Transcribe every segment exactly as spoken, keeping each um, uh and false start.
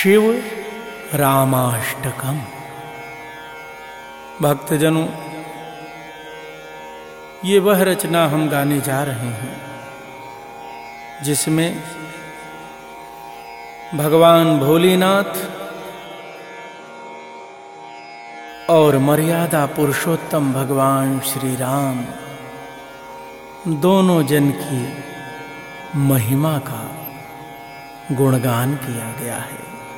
शिव रामाष्टकम। भक्तजनों, ये वह रचना हम गाने जा रहे हैं जिसमें भगवान भोलेनाथ और मर्यादा पुरुषोत्तम भगवान श्री राम दोनों जन की महिमा का गुणगान किया गया है।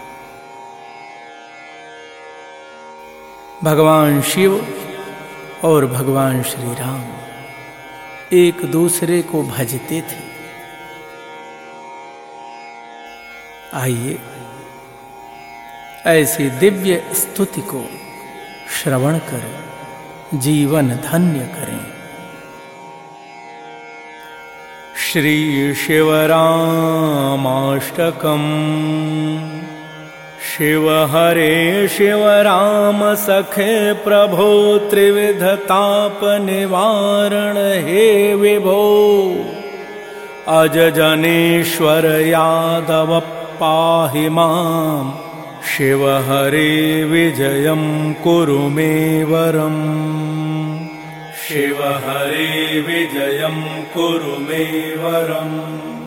भगवान शिव और भगवान श्री राम एक दूसरे को भजते थे। आइए ऐसी दिव्य स्तुति को श्रवण कर जीवन धन्य करें। श्री शिव रामाष्टकम। शिव हरे शिव राम सखे प्रभो त्रिविध ताप निवारण हे विभो। अज जनेश्वर यादव पाहि मां। शिव हरे विजयं कुरु मे वरम्। शिव हरे विजयं कुरु मे वरम्।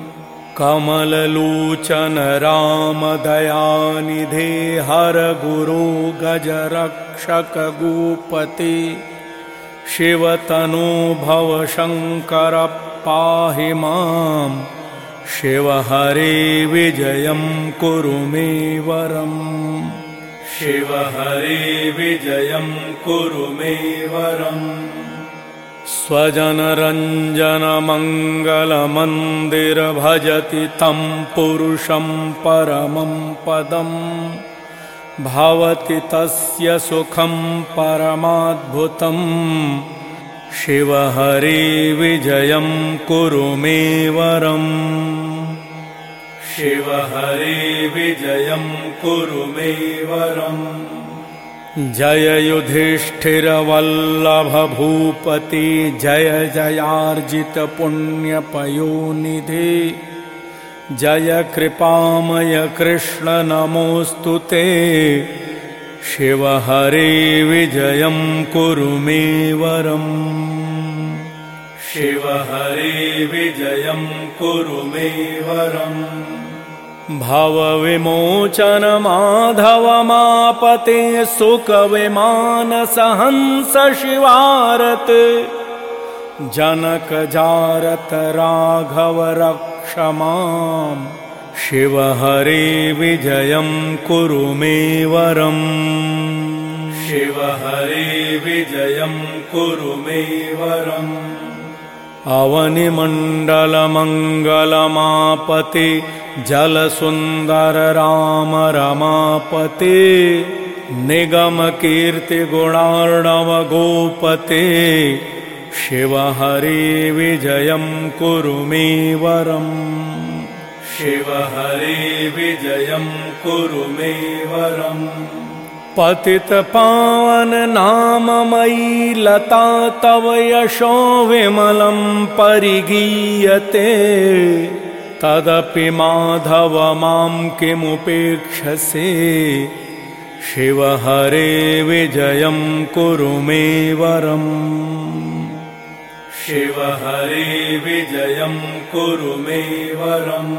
कमललोचन राम दयानिधे हर गुरु गजरक्षक गोपते। शिव तनो भव शंकर पाहि मां। शिव हरे विजयं कुरु मे वरम्। शिव हरे विजयं कुरु मे वरम्। स्वजन रंजन मंगल मंदिर भजति तं पुरुषं परमं पदम्। भवति तस्य सुखं परमाद्भुतम्। शिव हरे विजयं कुरु मे वरम्। शिव हरे विजयं कुरु मे वरम्। जय युधिष्ठिर वल्लभ भूपति। जय जयार्जित पुण्य पयोनिधे। जय कृपामय कृष्ण नमोस्तुते। शिव हरे विजयं कुरु मे वरम्। शिव हरे विजयं कुरु मे वरम्। भव विमोचन माधव मापते। सुख विमान सहंस शिवारत। जनक जारत राघव रक्ष मां। शिव हरे विजयं कुरु मे वरम्। शिव हरे विजयं कुरु मे वरम्। अवनिमंडल मंगल मापते। जल सुंदर राम रमापते। निगम कीर्ति गुणार्णव गोपते। शिव हरे विजयं कुरु मे वरम्। शिव हरे विजयं कुरु मे वरम्। पतित पावन नाममयी लता तव यशो विमलं परिगीयते। तदपि माधव मां किमुपेक्षसे। शिव हरे विजयं कुरु मे वरम्। शिव हरे विजयं कुरु मे वरम्।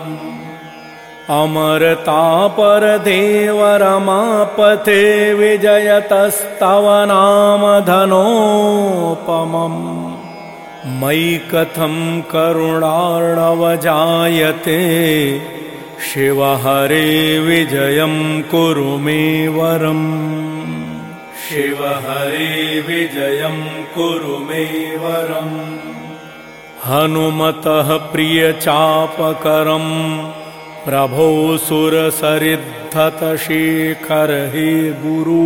अमरतापर देव रमापते। विजयतस्तव नाम धनोपमम्। मयि कथं करुणार्णव जायते। शिव हरे विजयं कुरु मे वरम्। शिव हरे विजयं कुरु मे वरम्। हनुमतः प्रिय चापकरं। प्रभो सुरसरिद्धत शेखर हे गुरु।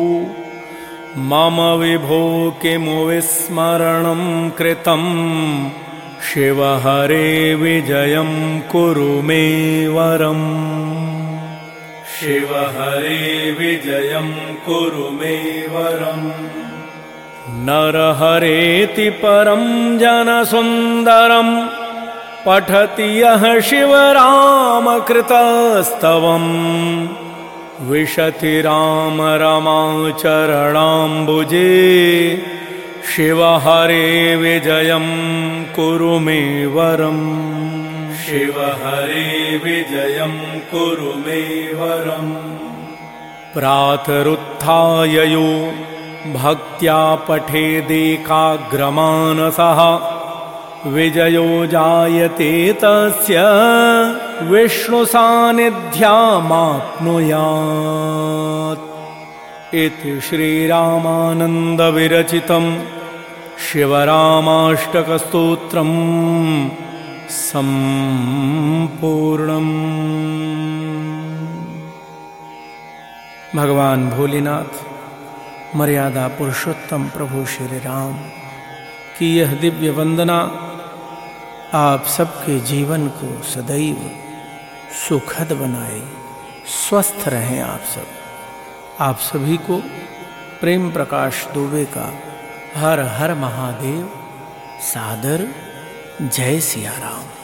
मम विभो किमु विस्मरणं कृतं। शिव हरे विजयं कुरु मे वरम्। शिव हरे विजयं कुरु मे वरम्। नरहरेति परं जनसुन्दरं। पठति यः शिव राम कृतस्तवम्। विशति राम रमाचरणाम्बुजे शिव हरे विजयं कुरु मे वरम् शिव हरे विजयं कुरु मे वरम् प्रातरुत्थाय यो भक्त्या पठेदेकाग्रमानसः विजयो जायते तस्य विष्णुसान्निध्यमाप्नुयात् इति श्रीरामानन्दविरचितं शिवरामाष्टकस्तोत्रम् सम्पूर्णम्। भगवान भोलेनाथ मर्यादा पुरुषोत्तम प्रभु श्री राम की यह दिव्य वंदना आप सबके जीवन को सदैव सुखद बनाए, स्वस्थ रहें आप सब। आप सभी को प्रेम प्रकाश दुबे का हर हर महादेव सादर जय सिया राम।